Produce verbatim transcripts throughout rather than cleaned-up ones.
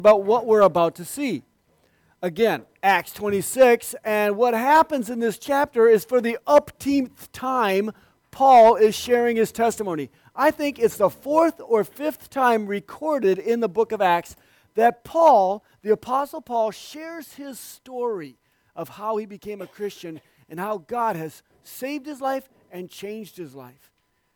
about what we're about to see. Again, Acts twenty-six, and what happens in this chapter is for the umpteenth time, Paul is sharing his testimony. I think it's the fourth or fifth time recorded in the book of Acts that Paul, the Apostle Paul, shares his story of how he became a Christian and how God has saved his life and changed his life.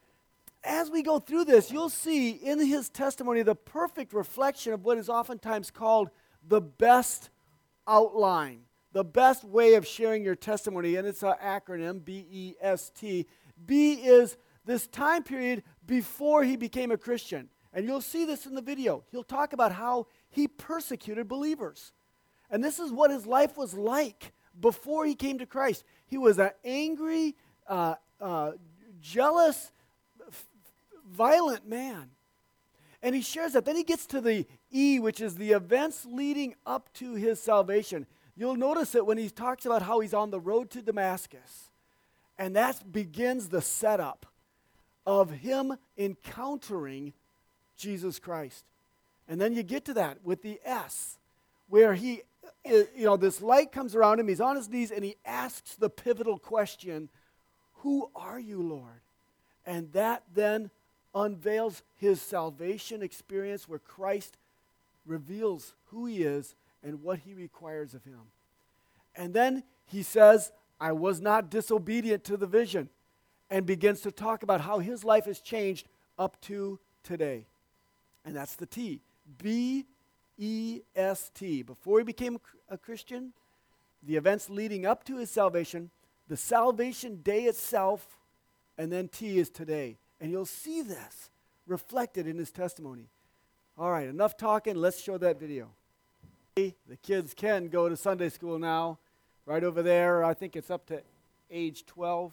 As we go through this, you'll see in his testimony the perfect reflection of what is oftentimes called the best outline, the best way of sharing your testimony, and it's an acronym, B E S T. B is this time period before he became a Christian. And you'll see this in the video. He'll talk about how he persecuted believers. And this is what his life was like before he came to Christ. He was an angry, uh, uh, jealous, f- violent man. And he shares that. Then he gets to the E, which is the events leading up to his salvation. You'll notice it when he talks about how he's on the road to Damascus. And that begins the setup of him encountering Jesus Christ. And then you get to that with the S, where he, you know, this light comes around him, he's on his knees, and he asks the pivotal question, "Who are you, Lord?" And that then unveils his salvation experience where Christ reveals who he is and what he requires of him. And then he says, "I was not disobedient to the vision," and begins to talk about how his life has changed up to today. And that's the T. B E S T. Before he became a Christian, the events leading up to his salvation, the salvation day itself, and then T is today. And you'll see this reflected in his testimony. All right, enough talking. Let's show that video. The kids can go to Sunday school now. Right over there, I think it's up to age twelve.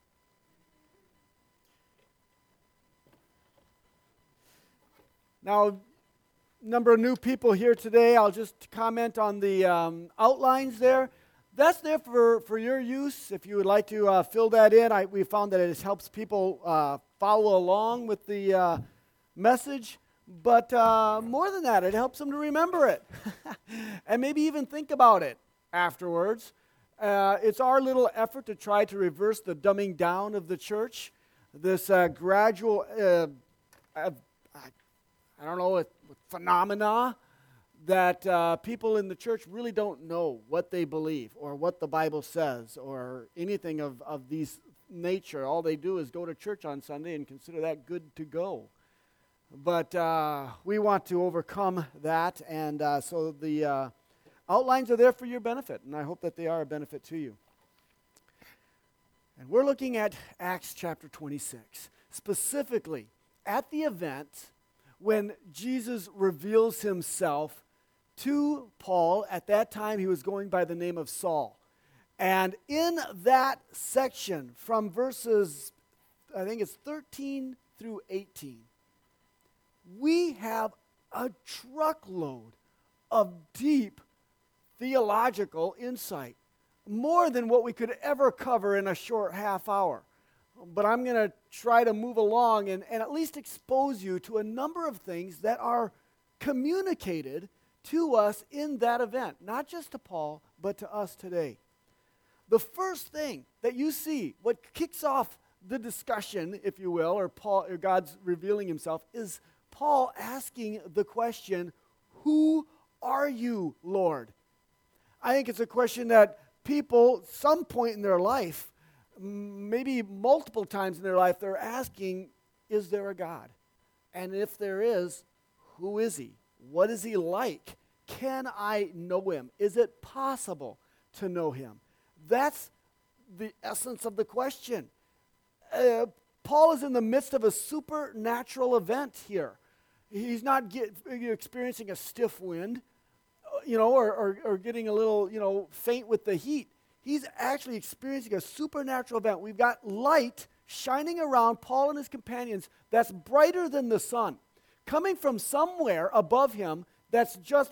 Now, number of new people here today. I'll just comment on the um, outlines there. That's there for, for your use. If you would like to uh, fill that in, I, we found that it helps people uh, follow along with the uh, message. But uh, more than that, it helps them to remember it and maybe even think about it afterwards. Uh, it's our little effort to try to reverse the dumbing down of the church, this uh, gradual, uh, uh, I don't know, phenomena that uh, people in the church really don't know what they believe or what the Bible says or anything of, of these nature. All they do is go to church on Sunday and consider that good to go. But uh, we want to overcome that, and uh, so the uh, outlines are there for your benefit, and I hope that they are a benefit to you. And we're looking at Acts chapter twenty-six, specifically at the event when Jesus reveals himself to Paul. At that time, he was going by the name of Saul. And in that section, from verses, I think it's thirteen through eighteen, we have a truckload of deep theological insight, more than what we could ever cover in a short half hour. But I'm going to try to move along and, and at least expose you to a number of things that are communicated to us in that event, not just to Paul, but to us today. The first thing that you see, what kicks off the discussion, if you will, or Paul, or God's revealing himself, is Paul asking the question, "Who are you, Lord?" I think it's a question that people, some point in their life, maybe multiple times in their life, they're asking, is there a God? And if there is, who is he? What is he like? Can I know him? Is it possible to know him? That's the essence of the question. Uh, Paul is in the midst of a supernatural event here. He's not get, experiencing a stiff wind, you know, or, or, or getting a little, you know, faint with the heat. He's actually experiencing a supernatural event. We've got light shining around Paul and his companions that's brighter than the sun, coming from somewhere above him that's just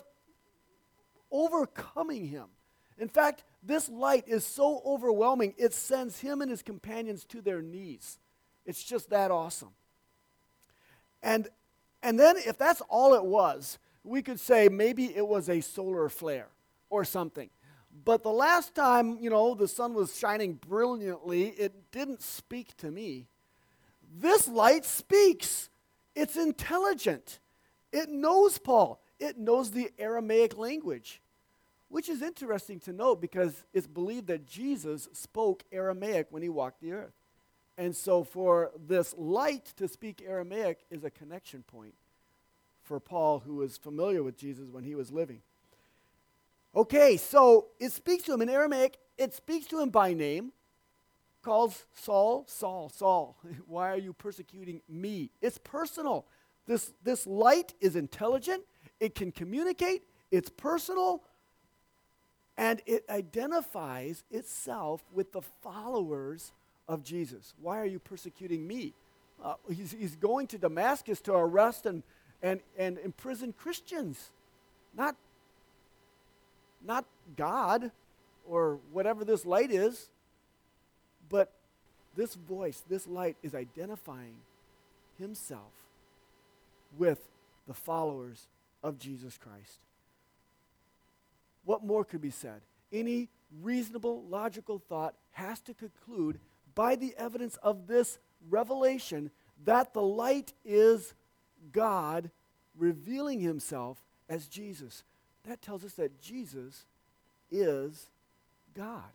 overcoming him. In fact, this light is so overwhelming, it sends him and his companions to their knees. It's just that awesome. And, and then if that's all it was, we could say maybe it was a solar flare or something. But the last time, you know, the sun was shining brilliantly, it didn't speak to me. This light speaks. It's intelligent. It knows Paul. It knows the Aramaic language, which is interesting to note because it's believed that Jesus spoke Aramaic when he walked the earth. And so for this light to speak Aramaic is a connection point for Paul, who was familiar with Jesus when he was living. Okay, so it speaks to him in Aramaic. It speaks to him by name, calls Saul, Saul, Saul. Why are you persecuting me? It's personal. This, this light is intelligent. It can communicate. It's personal. And it identifies itself with the followers of Jesus. Why are you persecuting me? Uh, he's, he's going to Damascus to arrest and, and, and imprison Christians, not, not God or whatever this light is, but this voice, this light is identifying himself with the followers of Jesus Christ. What more could be said? Any reasonable, logical thought has to conclude by the evidence of this revelation that the light is God revealing himself as Jesus. That tells us that Jesus is God.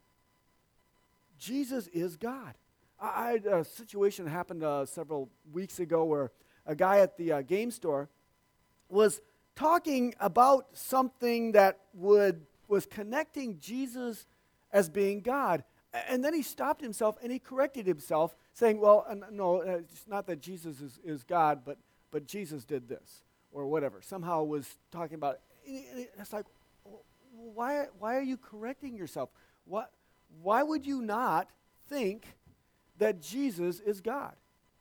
Jesus is God. I, I had a situation that happened uh, several weeks ago where a guy at the uh, game store was talking about something that would was connecting Jesus as being God. And then he stopped himself and he corrected himself, saying, well, uh, no, uh, it's not that Jesus is, is God, but, but Jesus did this, or whatever. Somehow was talking about it. It's like, why, why are you correcting yourself? What, why would you not think that Jesus is God?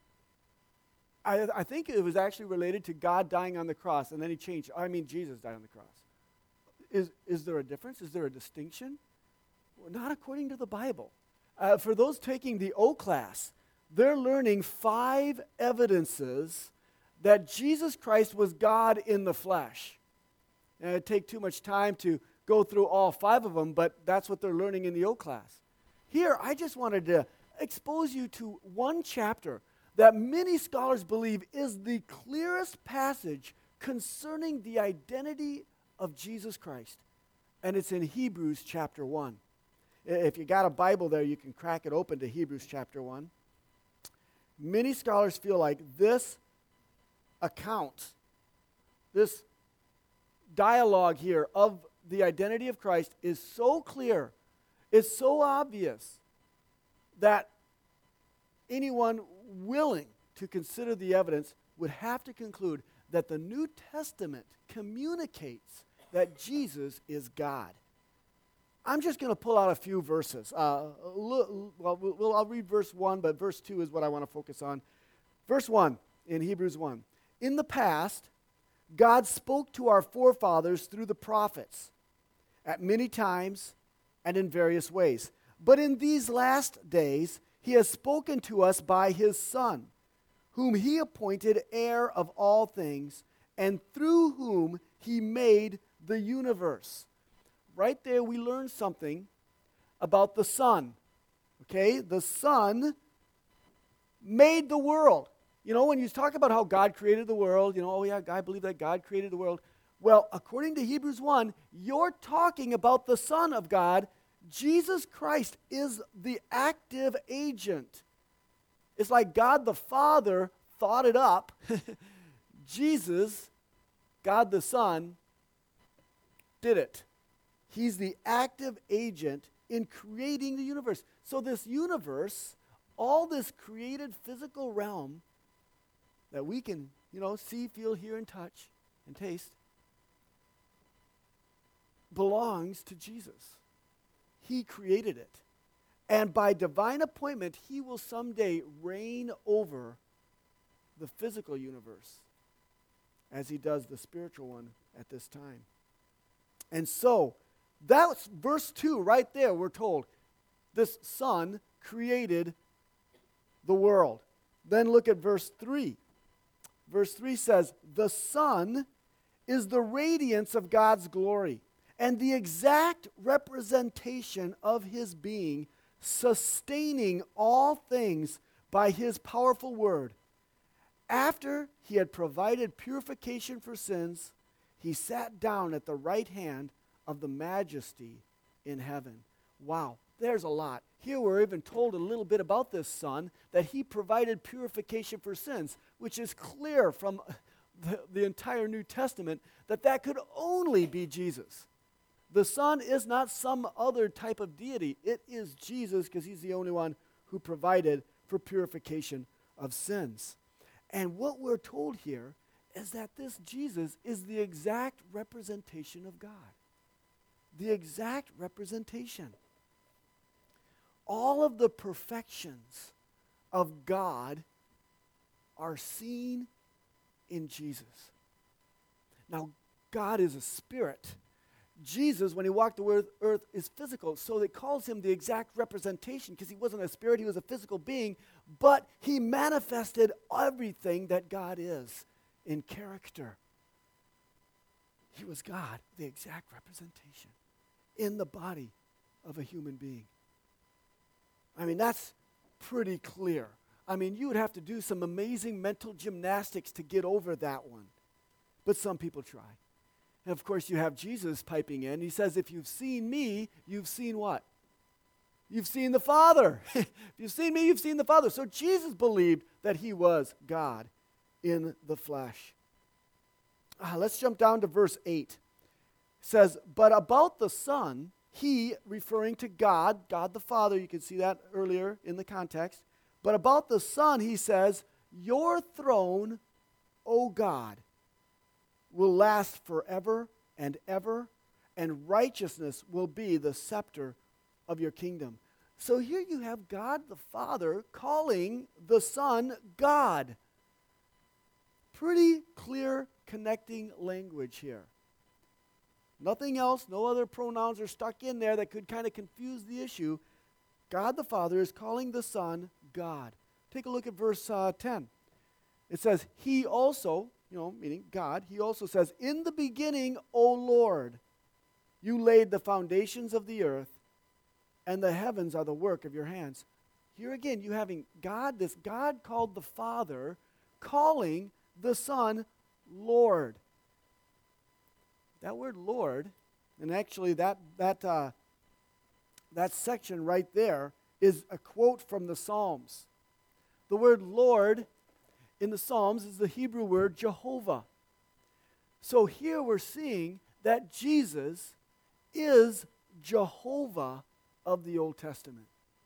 I, I think it was actually related to God dying on the cross, and then he changed. I mean, Jesus died on the cross. Is, is there a difference? Is there a distinction? Well, not according to the Bible. Uh, for those taking the O class, they're learning five evidences that Jesus Christ was God in the flesh. And it'd take too much time to go through all five of them, but that's what they're learning in the O class. Here, I just wanted to expose you to one chapter that many scholars believe is the clearest passage concerning the identity of Jesus Christ. And it's in Hebrews chapter one. If you got a Bible there, you can crack it open to Hebrews chapter one. Many scholars feel like this account, this dialogue here of the identity of Christ is so clear, is so obvious, that anyone willing to consider the evidence would have to conclude that the New Testament communicates that Jesus is God. I'm just going to pull out a few verses. Uh, well, well, I'll read verse one, but verse two is what I want to focus on. Verse one in Hebrews one. In the past, God spoke to our forefathers through the prophets at many times and in various ways. But in these last days, he has spoken to us by his Son, whom he appointed heir of all things, and through whom he made the universe. Right there we learn something about the Son. Okay? The Son made the world. You know, when you talk about how God created the world, you know, oh yeah, I believe that God created the world. Well, according to Hebrews one, you're talking about the Son of God. Jesus Christ is the active agent. It's like God the Father thought it up. Jesus, God the Son, did it. He's the active agent in creating the universe. So this universe, all this created physical realm that we can, you know, see, feel, hear, and touch, and taste, belongs to Jesus. He created it. And by divine appointment, he will someday reign over the physical universe as he does the spiritual one at this time. And so, that's verse two right there, we're told. This Son created the world. Then look at verse three. Verse three says, the Son is the radiance of God's glory and the exact representation of his being, sustaining all things by his powerful word. After he had provided purification for sins, he sat down at the right hand of the majesty in heaven. Wow, there's a lot. Here we're even told a little bit about this Son, that he provided purification for sins, which is clear from the, the entire New Testament that that could only be Jesus. The Son is not some other type of deity. It is Jesus, because he's the only one who provided for purification of sins. And what we're told here is that this Jesus is the exact representation of God. The exact representation. All of the perfections of God are seen in Jesus. Now, God is a spirit. Jesus, when he walked the earth, is physical, so it calls him the exact representation because he wasn't a spirit, he was a physical being, but he manifested everything that God is in character. He was God, the exact representation in the body of a human being. I mean, that's pretty clear. I mean, you would have to do some amazing mental gymnastics to get over that one, but some people try. And of course, you have Jesus piping in. He says, if you've seen me, you've seen what? You've seen the Father. If you've seen me, you've seen the Father. So Jesus believed that he was God in the flesh. Ah, let's jump down to verse eight. It says, but about the Son, he, referring to God, God the Father, you can see that earlier in the context. But about the Son, he says, your throne, O God, will last forever and ever, and righteousness will be the scepter of your kingdom. So here you have God the Father calling the Son God. Pretty clear connecting language here. Nothing else, no other pronouns are stuck in there that could kind of confuse the issue. God the Father is calling the Son God. Take a look at verse uh, ten. It says, he also, you know, meaning God, he also says, in the beginning, O Lord, you laid the foundations of the earth, and the heavens are the work of your hands. Here again, you having God, this God called the Father, calling the Son Lord. That word Lord, and actually that that uh, that section right there is a quote from the Psalms. The word Lord in the Psalms is the Hebrew word Jehovah. So here we're seeing that Jesus is Jehovah of the Old Testament.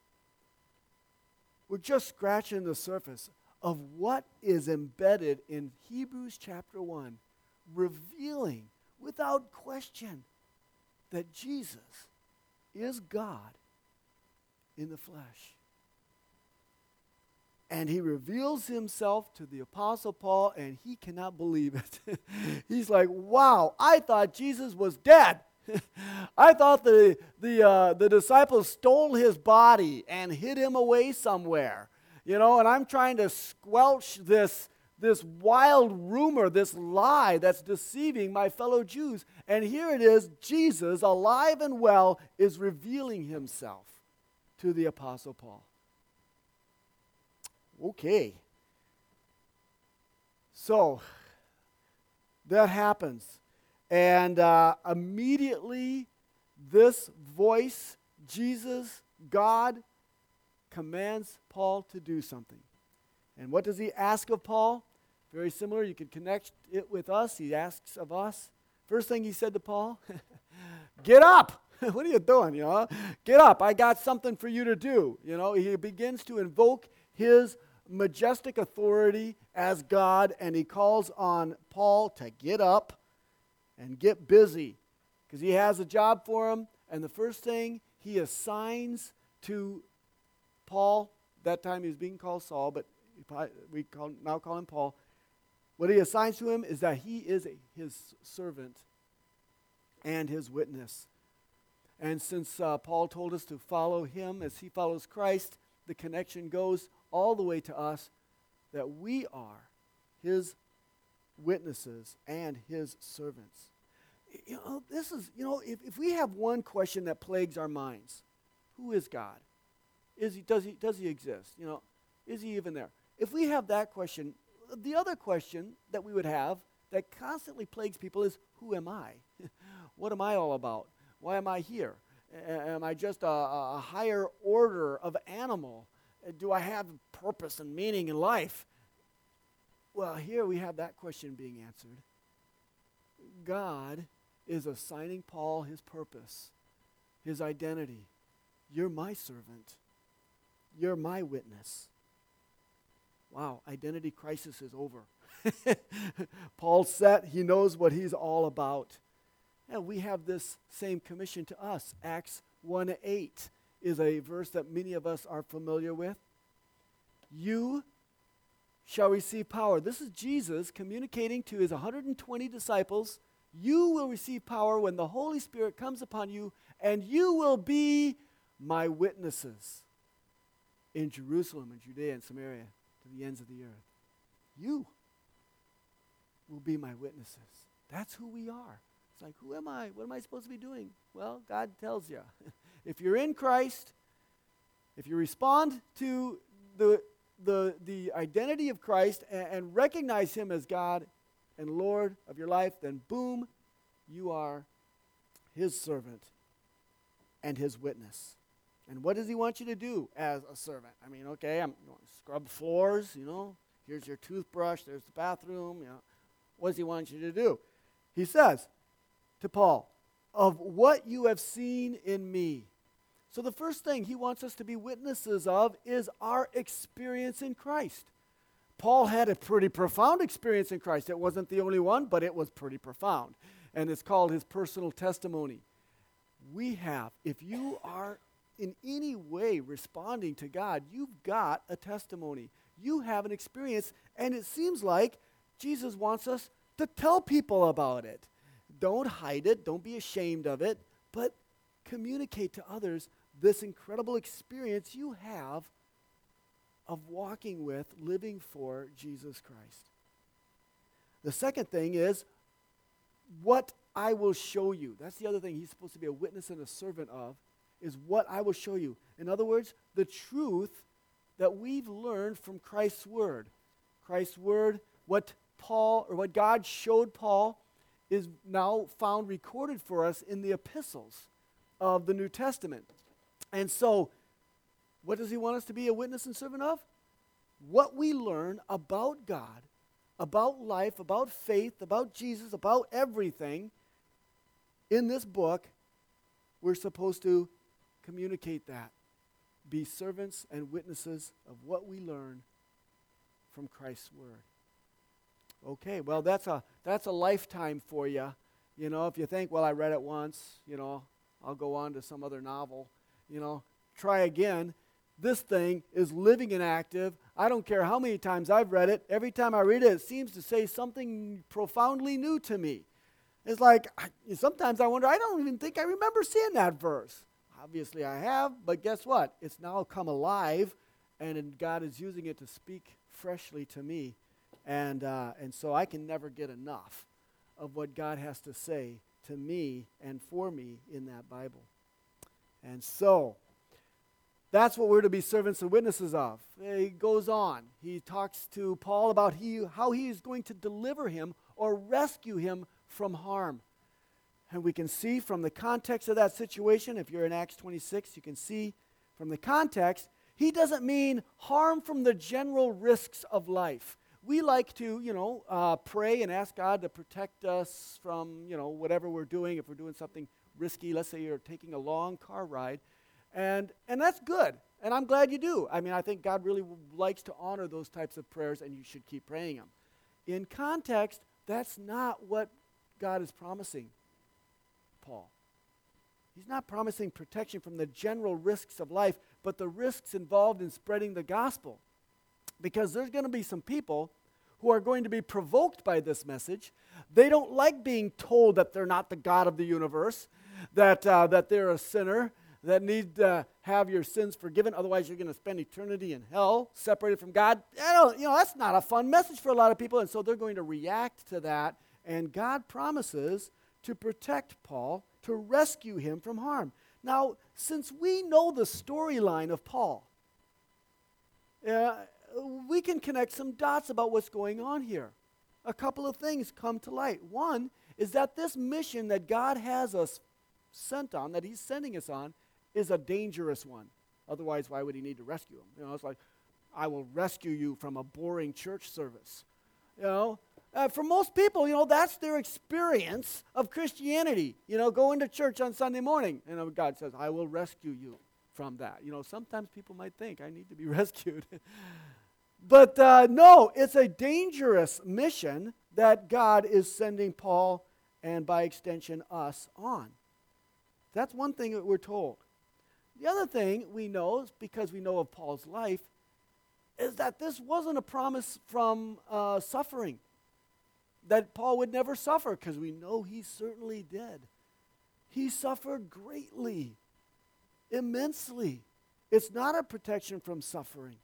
We're just scratching the surface of what is embedded in Hebrews chapter one, revealing without question that Jesus is God in the flesh. And he reveals himself to the Apostle Paul, and he cannot believe it. He's like, wow, I thought Jesus was dead. I thought the, the, uh, the disciples stole his body and hid him away somewhere. You know, and I'm trying to squelch this, this wild rumor, this lie that's deceiving my fellow Jews. And here it is, Jesus, alive and well, is revealing himself to the Apostle Paul. Okay. So, that happens. And uh, immediately, this voice, Jesus, God, commands Paul to do something. And what does he ask of Paul? Very similar. You can connect it with us. He asks of us. First thing he said to Paul, get up. What are you doing, you know? Get up. I got something for you to do. You know, he begins to invoke his majestic authority as God, and he calls on Paul to get up and get busy because he has a job for him. And the first thing he assigns to Paul, that time he was being called Saul, but we call, now call him Paul. What he assigns to him is that he is a, his servant and his witness. And since uh, Paul told us to follow him as he follows Christ, the connection goes all the way to us that we are his witnesses, and his servants. You know, this is, you know, if, if we have one question that plagues our minds, who is God? Is he, does he, does he exist? You know, is he even there? If we have that question, the other question that we would have that constantly plagues people is, who am I? What am I all about? Why am I here? A- am I just a, a higher order of animal? Uh, Do I have purpose and meaning in life? Well, here we have that question being answered. God is assigning Paul his purpose, his identity. You're my servant. You're my witness. Wow, identity crisis is over. Paul's set. He knows what he's all about. And we have this same commission to us. Acts one eight is a verse that many of us are familiar with. You shall receive power. This is Jesus communicating to his one hundred twenty disciples. You will receive power when the Holy Spirit comes upon you, and you will be my witnesses in Jerusalem and Judea and Samaria to the ends of the earth. You will be my witnesses. That's who we are. It's like, who am I? What am I supposed to be doing? Well, God tells you. If you're in Christ, if you respond to the, the, the identity of Christ and, and recognize him as God and Lord of your life, then boom, you are his servant and his witness. And what does he want you to do as a servant? I mean, okay, I'm you know, scrub floors, you know. Here's your toothbrush. There's the bathroom. You know, what does he want you to do? He says to Paul, of what you have seen in me. So the first thing he wants us to be witnesses of is our experience in Christ. Paul had a pretty profound experience in Christ. It wasn't the only one, but it was pretty profound. And it's called his personal testimony. We have, if you are in any way responding to God, you've got a testimony. You have an experience, and it seems like Jesus wants us to tell people about it. Don't hide it. Don't be ashamed of it, but communicate to others this incredible experience you have of walking with, living for Jesus Christ. The second thing is what I will show you. That's the other thing he's supposed to be a witness and a servant of, is what I will show you. In other words, the truth that we've learned from Christ's word. Christ's word, what Paul, or what God showed Paul, is now found recorded for us in the epistles of the New Testament. And so, what does he want us to be a witness and servant of? What we learn about God, about life, about faith, about Jesus, about everything in this book, we're supposed to communicate that. Be servants and witnesses of what we learn from Christ's word. Okay, well, that's a that's a lifetime for you. You know, if you think, well, I read it once, you know, I'll go on to some other novel. You know, try again. This thing is living and active. I don't care how many times I've read it. Every time I read it, it seems to say something profoundly new to me. It's like, I, sometimes I wonder, I don't even think I remember seeing that verse. Obviously I have, but guess what? It's now come alive, and God is using it to speak freshly to me. And uh, and so I can never get enough of what God has to say to me and for me in that Bible. And so that's what we're to be servants and witnesses of. He goes on. He talks to Paul about he, how he is going to deliver him or rescue him from harm. And we can see from the context of that situation, if you're in Acts twenty-six, you can see from the context, he doesn't mean harm from the general risks of life. We like to, you know, uh, pray and ask God to protect us from, you know, whatever we're doing. If we're doing something risky, let's say you're taking a long car ride, and and that's good. And I'm glad you do. I mean, I think God really w- likes to honor those types of prayers, and you should keep praying them. In context, that's not what God is promising Paul. He's not promising protection from the general risks of life, but the risks involved in spreading the gospel. Because there's going to be some people who are going to be provoked by this message. They don't like being told that they're not the God of the universe, that uh, that they're a sinner, that need to have your sins forgiven. Otherwise, you're going to spend eternity in hell, separated from God. I don't, you know, that's not a fun message for a lot of people, and so they're going to react to that. And God promises to protect Paul, to rescue him from harm. Now, since we know the storyline of Paul, uh, we can connect some dots about what's going on here. A couple of things come to light. One is that this mission that God has us sent on, that he's sending us on, is a dangerous one. Otherwise, why would he need to rescue him? You know, it's like, I will rescue you from a boring church service. You know, uh, for most people, you know, that's their experience of Christianity. You know, going to church on Sunday morning. And you know, God says, I will rescue you from that. You know, sometimes people might think, I need to be rescued. But uh, no, it's a dangerous mission that God is sending Paul and by extension us on. That's one thing that we're told. The other thing we know, is because we know of Paul's life, is that this wasn't a promise from uh, suffering, that Paul would never suffer, because we know he certainly did. He suffered greatly, immensely. It's not a protection from suffering,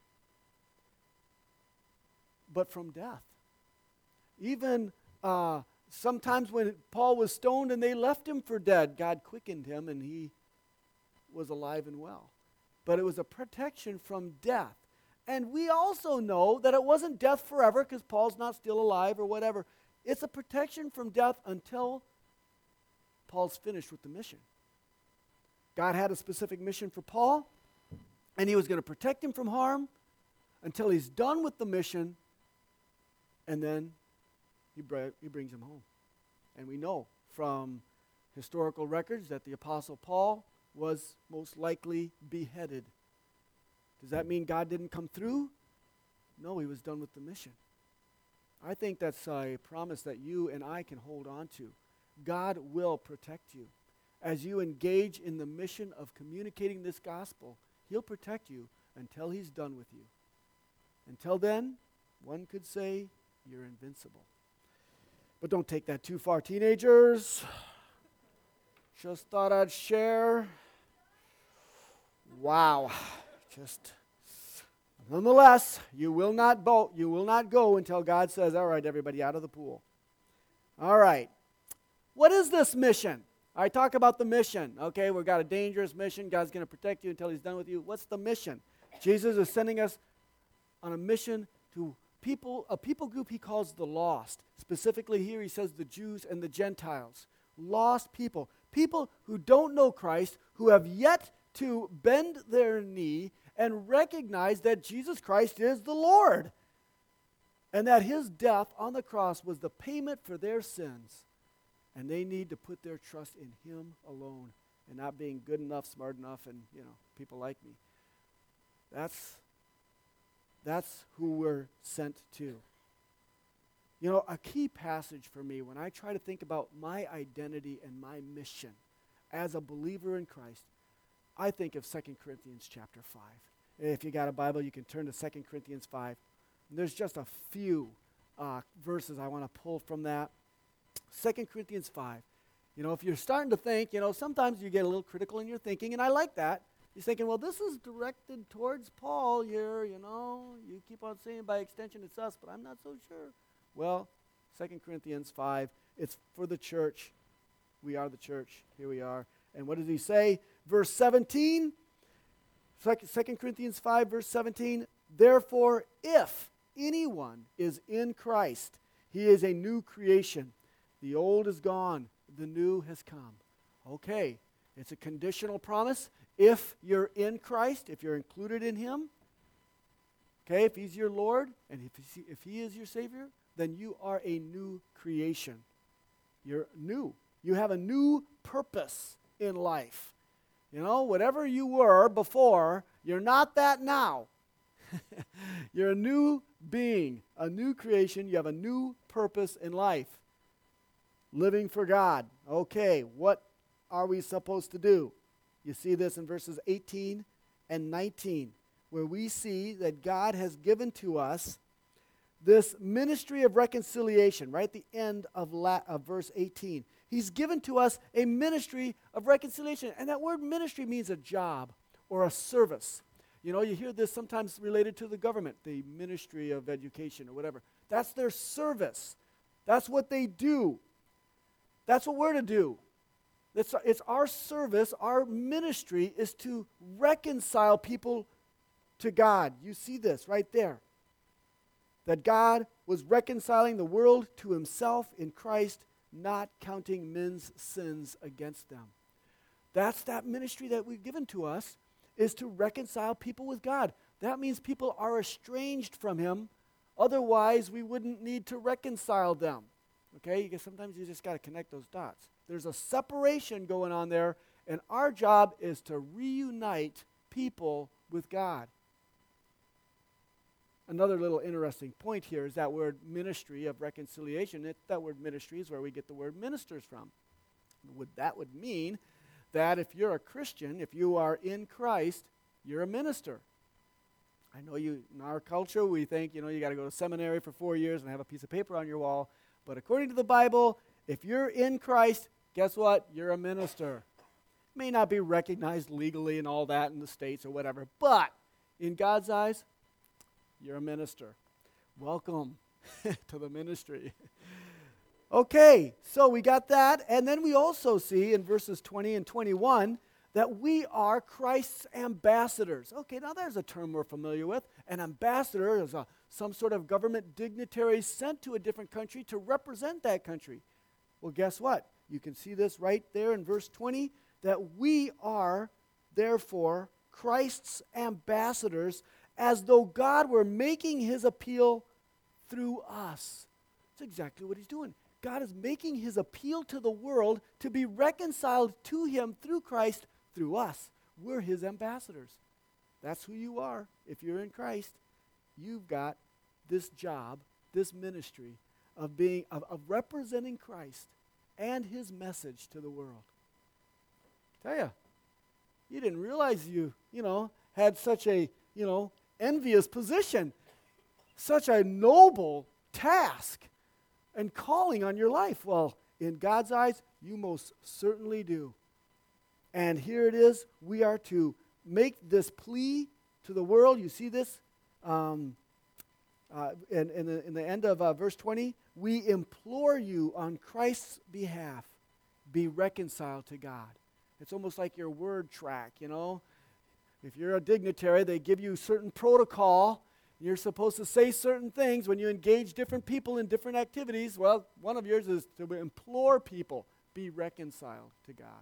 but from death. Even uh, sometimes when Paul was stoned and they left him for dead, God quickened him and he was alive and well. But it was a protection from death. And we also know that it wasn't death forever, because Paul's not still alive or whatever. It's a protection from death until Paul's finished with the mission. God had a specific mission for Paul, and he was going to protect him from harm until he's done with the mission, and then he, br- he brings him home. And we know from historical records that the Apostle Paul was most likely beheaded. Does that mean God didn't come through? No, he was done with the mission. I think that's a promise that you and I can hold on to. God will protect you. As you engage in the mission of communicating this gospel, he'll protect you until he's done with you. Until then, one could say you're invincible. But don't take that too far, teenagers. Just thought I'd share. Wow. Just, nonetheless, you will not boat, you will not go until God says, all right, everybody out of the pool. All right. What is this mission? I talk about the mission. Okay, we've got a dangerous mission. God's going to protect you until he's done with you. What's the mission? Jesus is sending us on a mission to people, a people group he calls the lost. Specifically here he says the Jews and the Gentiles. Lost people. People who don't know Christ, who have yet to bend their knee and recognize that Jesus Christ is the Lord, and that his death on the cross was the payment for their sins, and they need to put their trust in him alone and not being good enough, smart enough, and, you know, people like me. That's, that's who we're sent to. You know, a key passage for me when I try to think about my identity and my mission as a believer in Christ, I think of Second Corinthians chapter five. If you got a Bible, you can turn to Second Corinthians five. And there's just a few uh, verses I want to pull from that. Second Corinthians five. You know, if you're starting to think, you know, sometimes you get a little critical in your thinking, and I like that. You're thinking, well, this is directed towards Paul here, you know. You keep on saying by extension it's us, but I'm not so sure. Well, Second Corinthians five, it's for the church. We are the church. Here we are. And what does he say? Verse seventeen, Second Corinthians five, verse seventeen, therefore, if anyone is in Christ, he is a new creation. The old is gone, the new has come. Okay, it's a conditional promise. If you're in Christ, if you're included in him, okay, if he's your Lord, and if he, if he is your Savior, then you are a new creation. You're new. You have a new purpose in life. You know, whatever you were before, you're not that now. You're a new being, a new creation. You have a new purpose in life. Living for God. Okay, what are we supposed to do? You see this in verses eighteen and nineteen, where we see that God has given to us this ministry of reconciliation, right at the end of, la- of verse eighteen. He's given to us a ministry of reconciliation. And that word ministry means a job or a service. You know, you hear this sometimes related to the government, the Ministry of Education or whatever. That's their service. That's what they do. That's what we're to do. It's, it's our service, our ministry is to reconcile people to God. You see this right there. That God was reconciling the world to himself in Christ, not counting men's sins against them. That's that ministry that we've given to us, is to reconcile people with God. That means people are estranged from him. Otherwise, we wouldn't need to reconcile them. Okay? Because sometimes you just got to connect those dots. There's a separation going on there, and our job is to reunite people with God. Another little interesting point here is that word ministry of reconciliation. It, that word ministry is where we get the word ministers from. Would, that would mean that if you're a Christian, if you are in Christ, you're a minister. I know you, in our culture, we think, you know, you got to go to seminary for four years and have a piece of paper on your wall. But according to the Bible, if you're in Christ, guess what? You're a minister. May not be recognized legally and all that in the States or whatever, but in God's eyes, you're a minister. Welcome to the ministry. Okay, so we got that. And then we also see in verses twenty and twenty-one that we are Christ's ambassadors. Okay, now there's a term we're familiar with. An ambassador is a, some sort of government dignitary sent to a different country to represent that country. Well, guess what? You can see this right there in verse twenty, that we are, therefore, Christ's ambassadors, as though God were making his appeal through us. That's exactly what he's doing. God is making his appeal to the world to be reconciled to him through Christ, through us. We're his ambassadors. That's who you are. If you're in Christ, you've got this job, this ministry of being of, of representing Christ and his message to the world. Tell you, you didn't realize you, you know, had such a, you know, envious position, such a noble task and calling on your life. Well, in God's eyes, you most certainly do. And here it is. We are to make this plea to the world. You see this um, uh, in, in, the, in the end of uh, verse twenty. We implore you on Christ's behalf, be reconciled to God. It's almost like your word track, you know. If you're a dignitary, they give you certain protocol. You're supposed to say certain things when you engage different people in different activities. Well, one of yours is to implore people, be reconciled to God.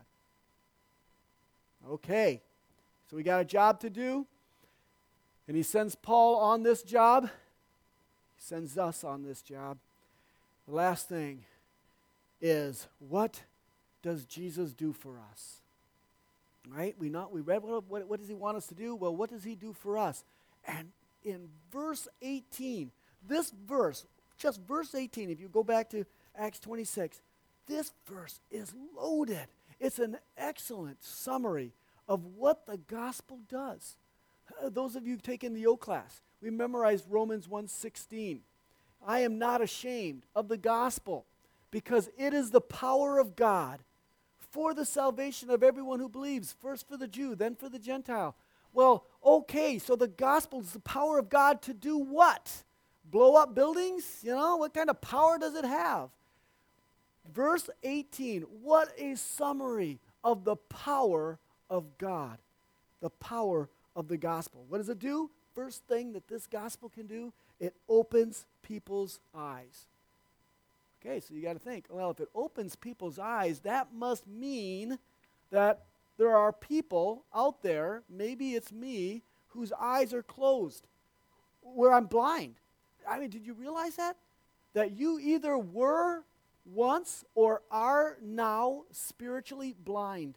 Okay, so we got a job to do. And he sends Paul on this job. He sends us on this job. The last thing is, what does Jesus do for us? Right? We not we read what, what, what does he want us to do? Well, what does he do for us? And in verse eighteen, this verse, just verse eighteen, if you go back to Acts twenty-six, this verse is loaded. It's an excellent summary of what the gospel does. Uh, those of you who've taken the O class, we memorized Romans one sixteen. I am not ashamed of the gospel, because it is the power of God for the salvation of everyone who believes, first for the Jew, then for the Gentile. Well, okay, so the gospel is the power of God to do what? Blow up buildings? You know, what kind of power does it have? Verse eighteen, what a summary of the power of God, the power of the gospel. What does it do? First thing that this gospel can do, it opens people's eyes. Okay, so you got to think, well, if it opens people's eyes, that must mean that there are people out there, maybe it's me, whose eyes are closed, where I'm blind. I mean, did you realize that? That you either were once or are now spiritually blind.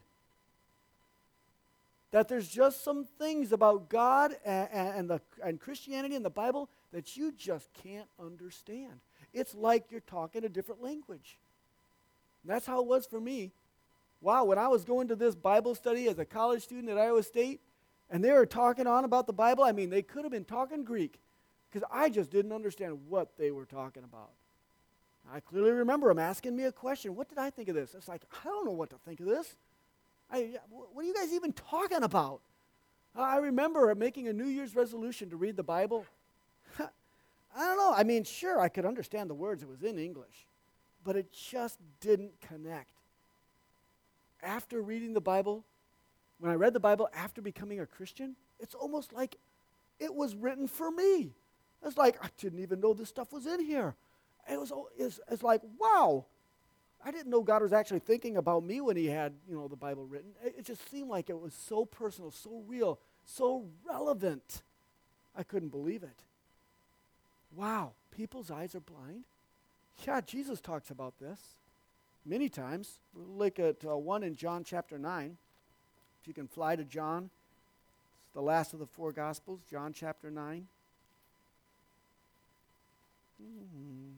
That there's just some things about God and, and, the, and Christianity and the Bible that you just can't understand. It's like you're talking a different language. And that's how it was for me. Wow, when I was going to this Bible study as a college student at Iowa State, and they were talking on about the Bible, I mean, they could have been talking Greek, because I just didn't understand what they were talking about. I clearly remember him asking me a question. What did I think of this? It's like, I don't know what to think of this. I, what are you guys even talking about? I remember making a New Year's resolution to read the Bible. I don't know. I mean, sure, I could understand the words. It was in English. But it just didn't connect. After reading the Bible, when I read the Bible after becoming a Christian, it's almost like it was written for me. It's like, I didn't even know this stuff was in here. It was, it's, it's like, wow. I didn't know God was actually thinking about me when he had, you know, the Bible written. It, it just seemed like it was so personal, so real, so relevant. I couldn't believe it. Wow, people's eyes are blind? Yeah, Jesus talks about this many times. We'll look at uh, one in John chapter nine. If you can fly to John, it's the last of the four Gospels, John chapter nine. Mm-hmm.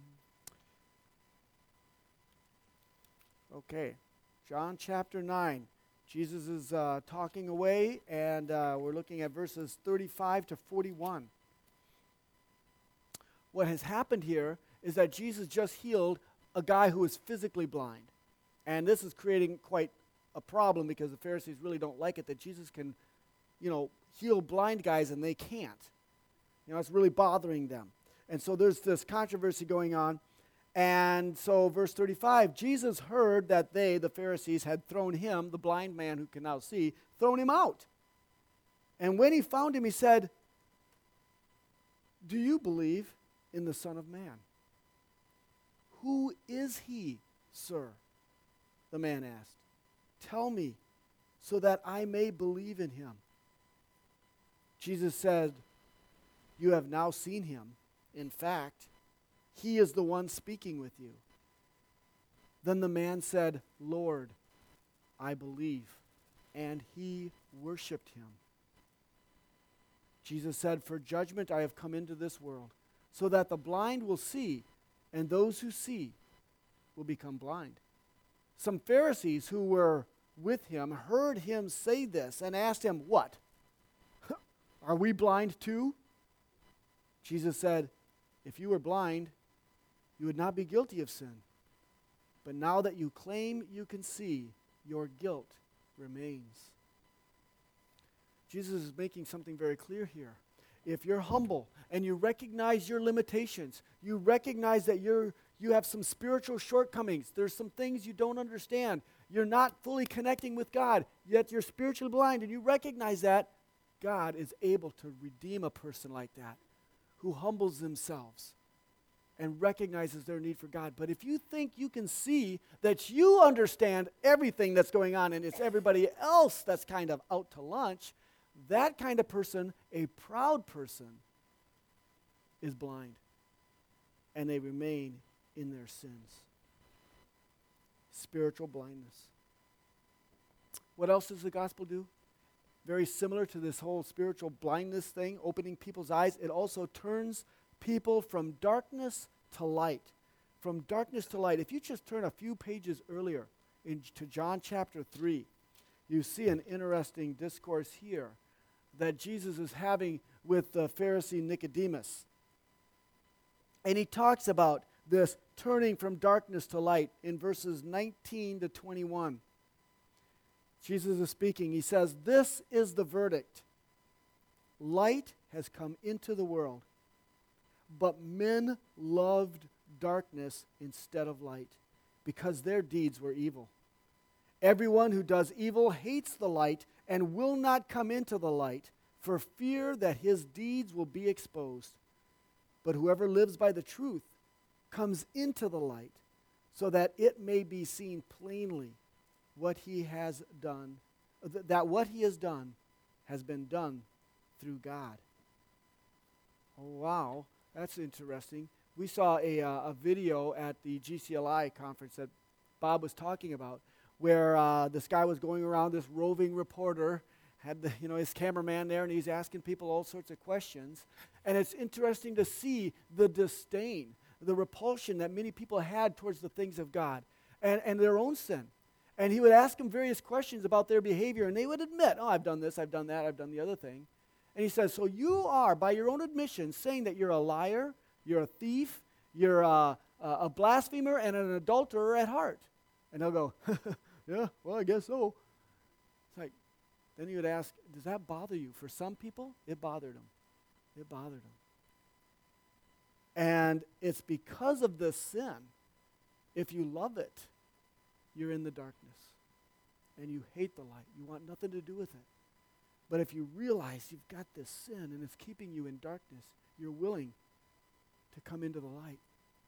Okay, John chapter nine. Jesus is uh, talking away, and uh, we're looking at verses thirty-five to forty-one. What has happened here is that Jesus just healed a guy who was physically blind. And this is creating quite a problem because the Pharisees really don't like it that Jesus can, you know, heal blind guys and they can't. You know, it's really bothering them. And so there's this controversy going on. And so verse thirty-five, Jesus heard that they, the Pharisees, had thrown him, the blind man who can now see, thrown him out. And when he found him, he said, "Do you believe in the Son of Man?" "Who is he, sir?" the man asked. "Tell me, so that I may believe in him." Jesus said, "You have now seen him. In fact, he is the one speaking with you." Then the man said, "Lord, I believe." And he worshiped him. Jesus said, "For judgment I have come into this world, so that the blind will see, and those who see will become blind." Some Pharisees who were with him heard him say this and asked him, "What? Are we blind too?" Jesus said, "If you were blind, you would not be guilty of sin. But now that you claim you can see, your guilt remains." Jesus is making something very clear here. If you're humble and you recognize your limitations, you recognize that you're you have some spiritual shortcomings, there's some things you don't understand, you're not fully connecting with God, yet you're spiritually blind, and you recognize that, God is able to redeem a person like that who humbles themselves and recognizes their need for God. But if you think you can see that you understand everything that's going on and it's everybody else that's kind of out to lunch, that kind of person, a proud person, is blind. And they remain in their sins. Spiritual blindness. What else does the gospel do? Very similar to this whole spiritual blindness thing, opening people's eyes, it also turns people from darkness to light. From darkness to light. If you just turn a few pages earlier into John chapter three, you see an interesting discourse here that Jesus is having with the Pharisee Nicodemus. And he talks about this turning from darkness to light in verses nineteen to twenty-one. Jesus is speaking. He says, "This is the verdict. Light has come into the world, but men loved darkness instead of light, because their deeds were evil. Everyone who does evil hates the light and will not come into the light, for fear that his deeds will be exposed. But whoever lives by the truth comes into the light, so that it may be seen plainly what he has done, th- that what he has done has been done through God." Oh, wow, that's interesting. We saw a, uh, a video at the G C L I conference that Bob was talking about, where uh, this guy was going around, this roving reporter, had the, you know, his cameraman there, and he's asking people all sorts of questions. And it's interesting to see the disdain, the repulsion that many people had towards the things of God and, and their own sin. And he would ask them various questions about their behavior, and they would admit, "Oh, I've done this, I've done that, I've done the other thing." And he says, "So you are, by your own admission, saying that you're a liar, you're a thief, you're, uh, uh, a blasphemer and an adulterer at heart. And they'll go, yeah, well, I guess so. It's like, then you would ask, does that bother you? For some people, it bothered them. It bothered them. And it's because of this sin, if you love it, you're in the darkness. And you hate the light. You want nothing to do with it. But if you realize you've got this sin and it's keeping you in darkness, you're willing to come into the light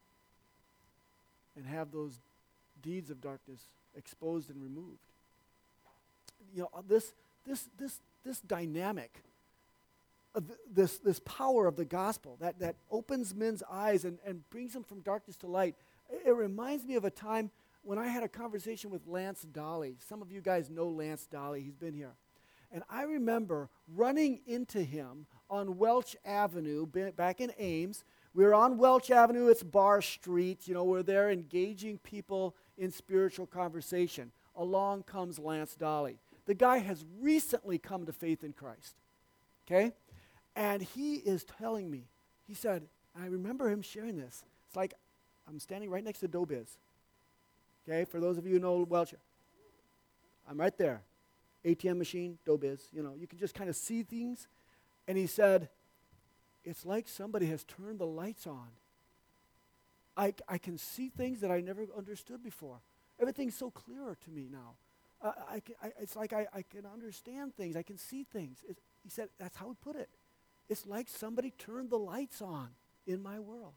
and have those deeds of darkness exposed and removed. You know, this this this this dynamic of th- this this power of the gospel that, that opens men's eyes and, and brings them from darkness to light. It, it reminds me of a time when I had a conversation with Lance Dolly. Some of you guys know Lance Dolly. He's been here. And I remember running into him on Welch Avenue back in Ames. We were on Welch Avenue. It's Bar Street. You know, we're there engaging people in spiritual conversation. Along comes Lance Dolly. The guy has recently come to faith in Christ. Okay? And he is telling me, he said, I remember him sharing this. It's like I'm standing right next to Dobiz. Okay? For those of you who know Welch, I'm right there. A T M machine, Dobiz, you know, you can just kind of see things. And he said, it's like somebody has turned the lights on. I, I can see things that I never understood before. Everything's so clearer to me now. Uh, I, can, I, it's like I, I can understand things. I can see things. It, he said, that's how he put it. It's like somebody turned the lights on in my world.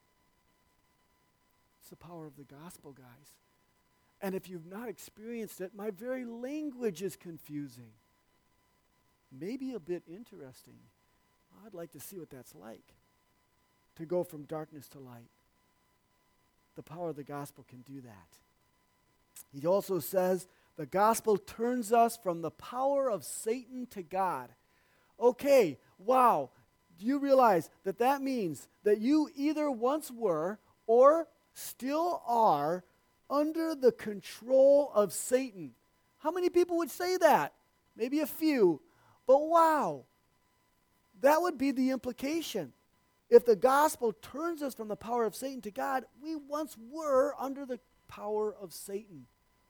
It's the power of the gospel, guys. And if you've not experienced it, my very language is confusing. Maybe a bit interesting. I'd like to see what that's like, to go from darkness to light. The power of the gospel can do that. He also says the gospel turns us from the power of Satan to God. Okay, wow. Do you realize that that means that you either once were or still are under the control of Satan? How many people would say that? Maybe a few. But wow, that would be the implication. If the gospel turns us from the power of Satan to God, we once were under the power of Satan.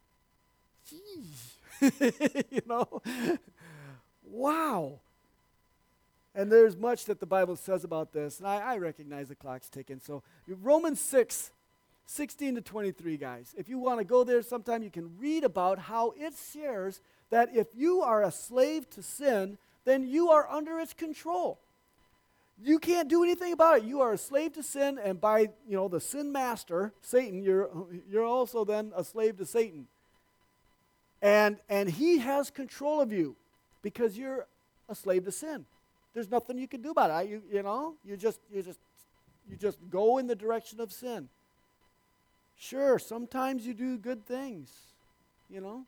Jeez. You know? Wow. And there's much that the Bible says about this, and I, I recognize the clock's ticking. So Romans six, sixteen to twenty-three, guys. If you want to go there sometime, you can read about how it shares that if you are a slave to sin, then you are under its control. You can't do anything about it. You are a slave to sin, and by, you know, the sin master, Satan, you're you're also then a slave to Satan. And and he has control of you because you're a slave to sin. There's nothing you can do about it. You you know, you just you just you just go in the direction of sin. Sure, sometimes you do good things, you know.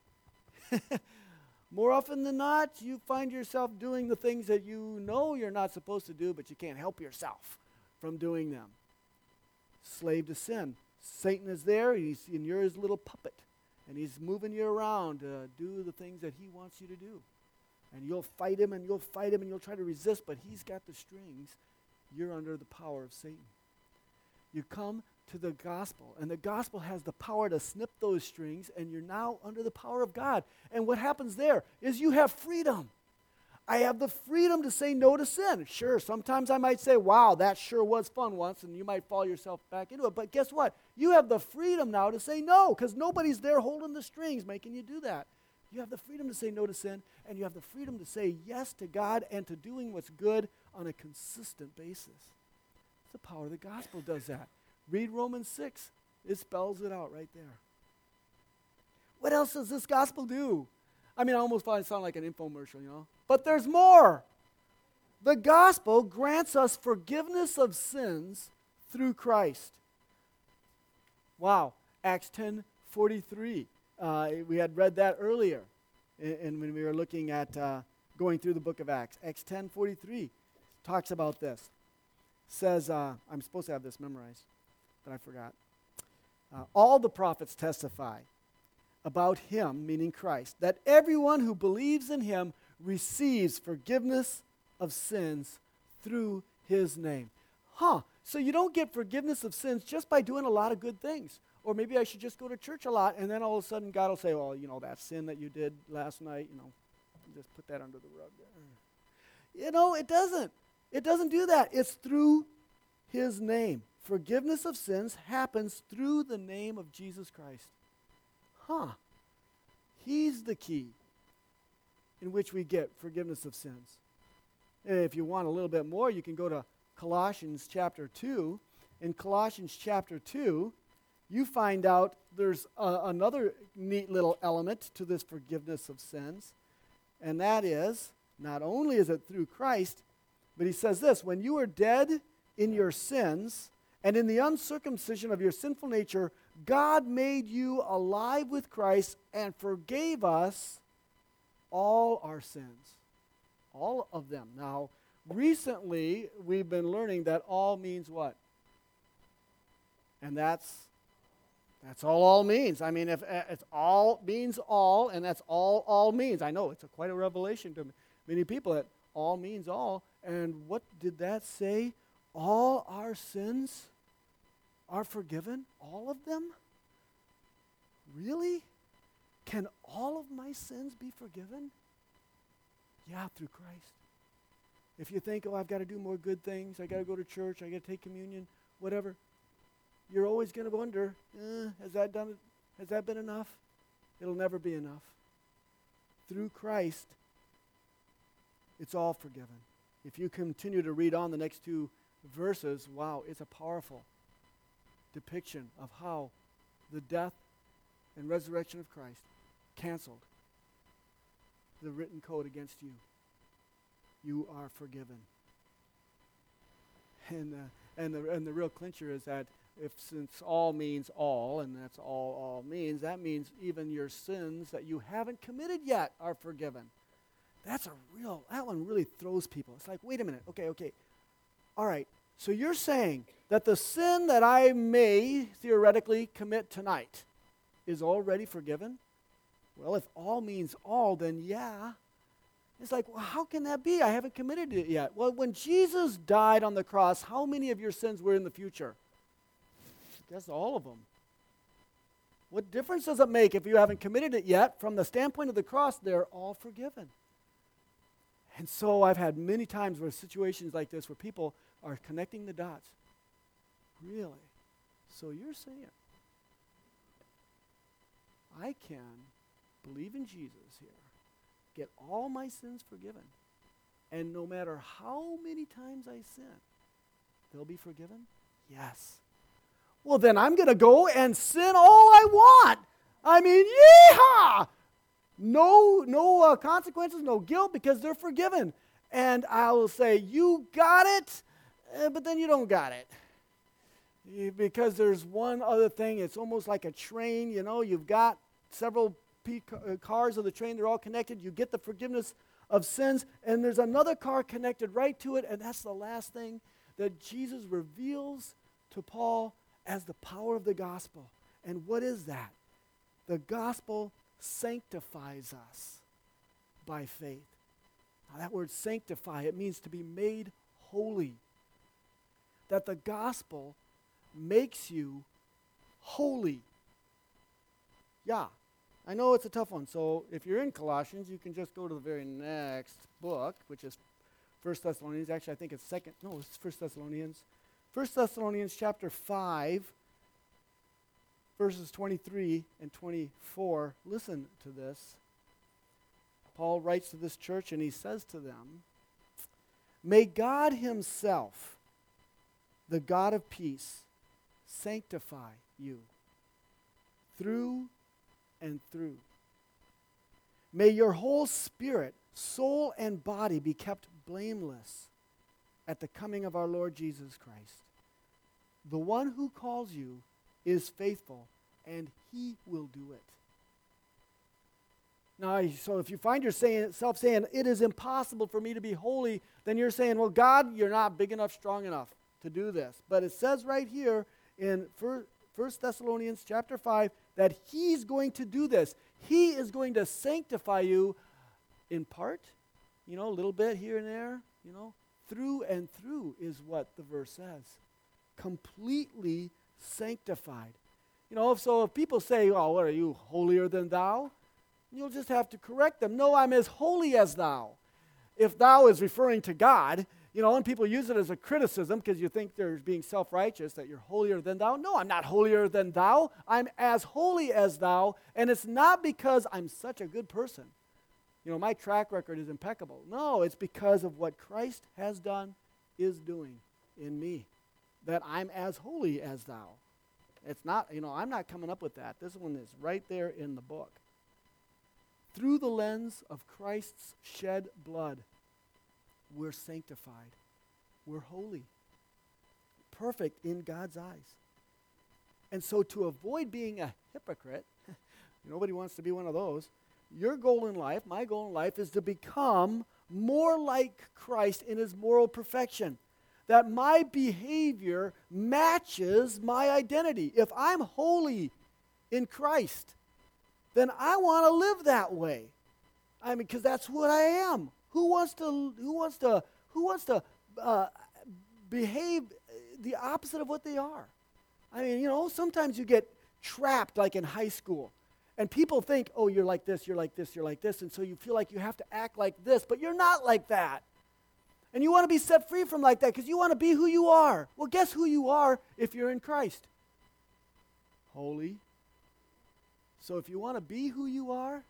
More often than not, you find yourself doing the things that you know you're not supposed to do, but you can't help yourself from doing them. Slave to sin. Satan is there, he's, and you're his little puppet, and he's moving you around to do the things that he wants you to do. And you'll fight him, and you'll fight him, and you'll try to resist, but he's got the strings. You're under the power of Satan. You come to the gospel, and the gospel has the power to snip those strings, and you're now under the power of God. And what happens there is you have freedom. I have the freedom to say no to sin. Sure, sometimes I might say, wow, that sure was fun once, and you might fall yourself back into it. But guess what? You have the freedom now to say no, because nobody's there holding the strings making you do that. You have the freedom to say no to sin, and you have the freedom to say yes to God and to doing what's good on a consistent basis. The power of the gospel does that. Read Romans six. It spells it out right there. What else does this gospel do? I mean, I almost thought it sounded like an infomercial, you know. But there's more. The gospel grants us forgiveness of sins through Christ. Wow. Acts ten forty-three. Uh, we had read that earlier in, in when we were looking at uh, going through the book of Acts. Acts ten forty-three talks about this. Says, uh, I'm supposed to have this memorized, but I forgot. Uh, all the prophets testify about him, meaning Christ, that everyone who believes in him receives forgiveness of sins through his name. Huh. So you don't get forgiveness of sins just by doing a lot of good things. Or maybe I should just go to church a lot, and then all of a sudden God will say, well, you know, that sin that you did last night, you know, just put that under the rug there. You know, it doesn't. It doesn't do that. It's through his name. Forgiveness of sins happens through the name of Jesus Christ. Huh. He's the key in which we get forgiveness of sins. And if you want a little bit more, you can go to Colossians chapter two. In Colossians chapter two, you find out there's a, another neat little element to this forgiveness of sins, and that is, not only is it through Christ, but he says this, when you were dead in your sins and in the uncircumcision of your sinful nature, God made you alive with Christ and forgave us all our sins. All of them. Now, recently, we've been learning that all means what? And that's that's all all means. I mean, if uh, it's all means all, and that's all all means. I know it's a, quite a revelation to many people that all means all. And what did that say? All our sins are forgiven? All of them? Really? Can all of my sins be forgiven? Yeah, through Christ. If you think, oh, I've got to do more good things, I got to go to church, I got to take communion, whatever, you're always going to wonder, eh, has that done it? Has that been enough? It'll never be enough. Through Christ, it's all forgiven. If you continue to read on the next two verses, wow, it's a powerful depiction of how the death and resurrection of Christ canceled the written code against you. You are forgiven. And, uh, and, the, and the real clincher is that if since all means all, and that's all all means, that means even your sins that you haven't committed yet are forgiven. That's a real, that one really throws people. It's like, wait a minute, okay, okay. All right, so you're saying that the sin that I may theoretically commit tonight is already forgiven? Well, if all means all, then yeah. It's like, well, how can that be? I haven't committed it yet. Well, when Jesus died on the cross, how many of your sins were in the future? I guess all of them. What difference does it make if you haven't committed it yet? From the standpoint of the cross, they're all forgiven. And so I've had many times where situations like this where people are connecting the dots. Really? So you're saying I can believe in Jesus here, get all my sins forgiven, and no matter how many times I sin, they'll be forgiven? Yes. Well, then I'm going to go and sin all I want. I mean, yeehaw! No, no uh, consequences, no guilt, because they're forgiven. And I will say, you got it, uh, but then you don't got it. You, because there's one other thing. It's almost like a train, you know. You've got several p- uh, cars of the train. They're all connected. You get the forgiveness of sins, and there's another car connected right to it, and that's the last thing that Jesus reveals to Paul as the power of the gospel. And what is that? The gospel sanctifies us by faith. Now that word sanctify, it means to be made holy. That the gospel makes you holy. Yeah, I know it's a tough one. So if you're in Colossians, you can just go to the very next book, which is First Thessalonians. Actually, I think it's second. No, it's First Thessalonians. First Thessalonians chapter five, verses twenty-three and twenty-four. Listen to this. Paul writes to this church and he says to them, "May God himself, the God of peace, sanctify you through and through. May your whole spirit, soul, and body be kept blameless at the coming of our Lord Jesus Christ. The one who calls you is faithful, and he will do it." Now, so if you find yourself saying, it is impossible for me to be holy, then you're saying, well, God, you're not big enough, strong enough to do this. But it says right here in First Thessalonians chapter five that he's going to do this. He is going to sanctify you in part, you know, a little bit here and there, you know, through and through is what the verse says. completely sanctified. You know, so if people say, oh, what are you, holier than thou? You'll just have to correct them. No, I'm as holy as thou. If thou is referring to God, you know, and people use it as a criticism because you think they're being self-righteous, that you're holier than thou. No, I'm not holier than thou. I'm as holy as thou, and it's not because I'm such a good person. You know, my track record is impeccable. No, it's because of what Christ has done, is doing in me, that I'm as holy as thou. It's not, you know, I'm not coming up with that. This one is right there in the book. Through the lens of Christ's shed blood, we're sanctified. We're holy. Perfect in God's eyes. And so to avoid being a hypocrite, nobody wants to be one of those, your goal in life, my goal in life, is to become more like Christ in his moral perfection. That my behavior matches my identity. If I'm holy in Christ, then I want to live that way. I mean, because that's what I am. Who wants to? Who wants to? Who wants to uh, behave the opposite of what they are? I mean, you know, sometimes you get trapped, like in high school, and people think, "Oh, you're like this, you're like this, you're like this," and so you feel like you have to act like this, but you're not like that. And you want to be set free from like that because you want to be who you are. Well, guess who you are if you're in Christ? Holy. So if you want to be who you are,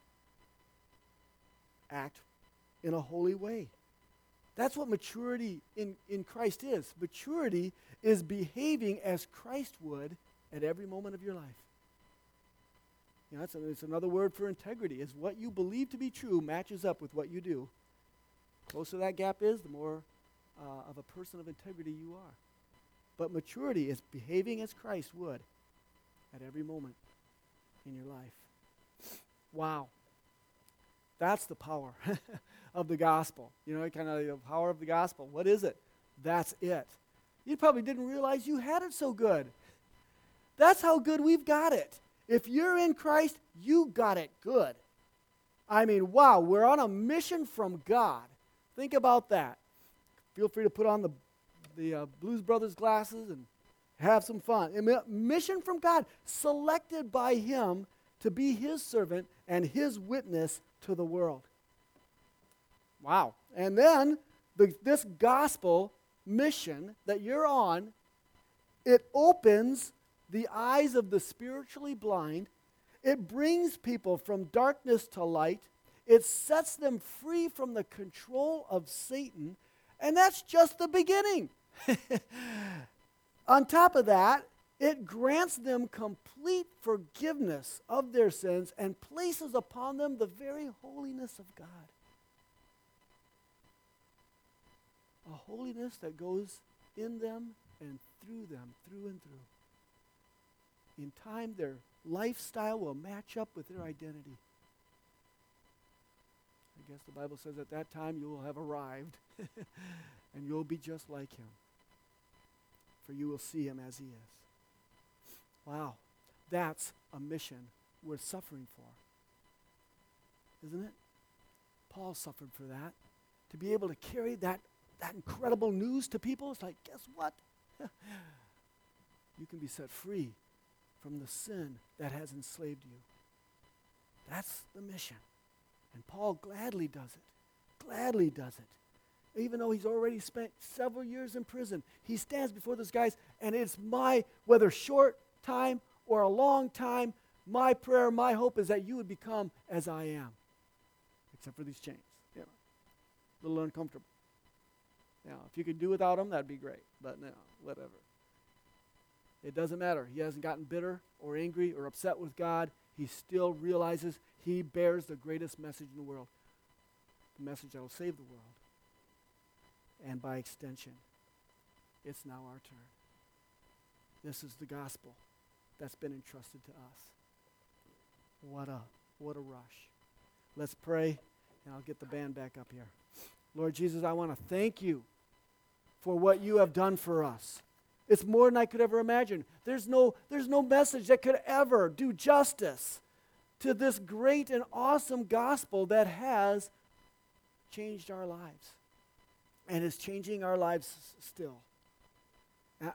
act in a holy way. That's what maturity in, in Christ is. Maturity is behaving as Christ would at every moment of your life. You know, that's a, it's another word for integrity, is what you believe to be true matches up with what you do. The closer that gap is, the more uh, of a person of integrity you are. But maturity is behaving as Christ would at every moment in your life. Wow. That's the power of the gospel. You know, kind of the power of the gospel. What is it? That's it. You probably didn't realize you had it so good. That's how good we've got it. If you're in Christ, you got it good. I mean, wow, we're on a mission from God. Think about that. Feel free to put on the, the uh, Blues Brothers glasses and have some fun. A mission from God, selected by him to be his servant and his witness to the world. Wow. And then the, this gospel mission that you're on, it opens the eyes of the spiritually blind. It brings people from darkness to light. It sets them free from the control of Satan. And that's just the beginning. On top of that, it grants them complete forgiveness of their sins and places upon them the very holiness of God. A holiness that goes in them and through them, through and through. In time, their lifestyle will match up with their identity. I guess the Bible says at that time you will have arrived and you'll be just like him. For you will see him as he is. Wow, that's a mission worth suffering for, isn't it? Paul suffered for that. To be able to carry that, that incredible news to people, it's like, guess what? You can be set free from the sin that has enslaved you. That's the mission. And Paul gladly does it. Gladly does it. Even though he's already spent several years in prison, he stands before those guys, and it's my, whether short time or a long time, my prayer, my hope is that you would become as I am. Except for these chains. You know, a little uncomfortable. You know, if you could do without them, that'd be great. But no, whatever. It doesn't matter. He hasn't gotten bitter or angry or upset with God. He still realizes he bears the greatest message in the world. The message that will save the world. And by extension, it's now our turn. This is the gospel that's been entrusted to us. What a, what a rush. Let's pray, and I'll get the band back up here. Lord Jesus, I want to thank you for what you have done for us. It's more than I could ever imagine. There's no, there's no message that could ever do justice to this great and awesome gospel that has changed our lives and is changing our lives s- still. Uh,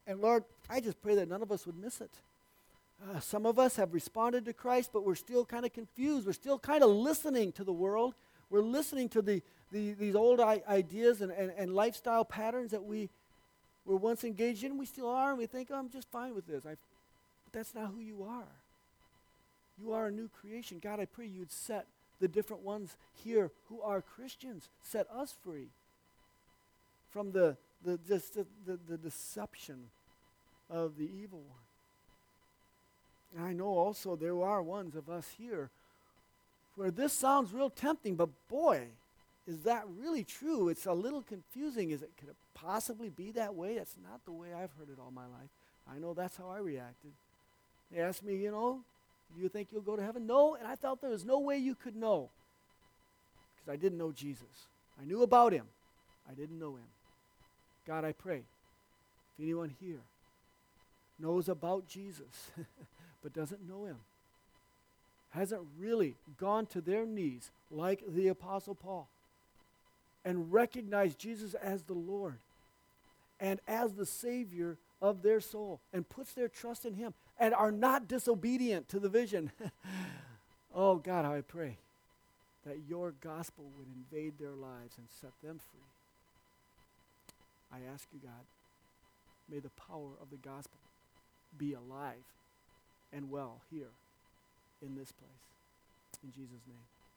And Lord, I just pray that none of us would miss it. Uh, some of us have responded to Christ, but we're still kind of confused. We're still kind of listening to the world. We're listening to the, the these old I- ideas and, and, and lifestyle patterns that we were once engaged in. We still are, and we think, oh, I'm just fine with this. I, but that's not who you are. You are a new creation. God, I pray you'd set the different ones here who are Christians, set us free from the, the, just the, the, the deception of the evil one. And I know also there are ones of us here where this sounds real tempting, but boy, is that really true? It's a little confusing. Is it, could it possibly be that way? That's not the way I've heard it all my life. I know that's how I reacted. They asked me, you know, do you think you'll go to heaven? No, and I felt there was no way you could know because I didn't know Jesus. I knew about him. I didn't know him. God, I pray, if anyone here knows about Jesus but doesn't know him, hasn't really gone to their knees like the Apostle Paul and recognized Jesus as the Lord and as the Savior of their soul and puts their trust in him and are not disobedient to the vision. Oh, God, how I pray that your gospel would invade their lives and set them free. I ask you, God, may the power of the gospel be alive and well here in this place. In Jesus' name.